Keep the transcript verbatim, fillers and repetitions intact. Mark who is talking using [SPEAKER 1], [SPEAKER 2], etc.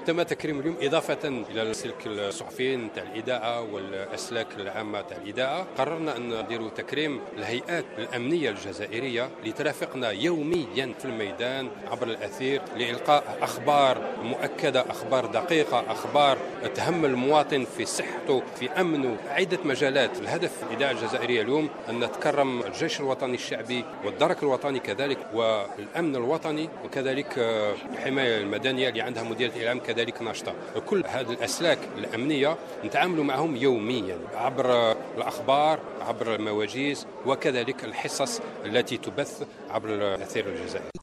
[SPEAKER 1] تم تكريم اليوم إضافة إلى السلك الصحفي نتاع الإذاعة والأسلاك العامة تاع الإذاعة. قررنا أن نديروا تكريم الهيئات الأمنية الجزائرية لترافقنا يوميا في الميدان عبر الأثير لإلقاء أخبار مؤكدة، أخبار دقيقة، أخبار تهم المواطن في صحته في أمنه، عدة مجالات. الهدف الإذاعة الجزائرية اليوم أن نتكرم الجيش الوطني الشعبي والدرك الوطني كذلك والأمن الوطني، وكذلك الحماية المدنية اللي عندها مديرية الإعلام كذلك ناشطة. كل هذه الأسلاك الأمنية نتعامل معهم يوميا عبر الأخبار، عبر المواجيز، وكذلك الحصص التي تبث عبر الأثير الجزائري.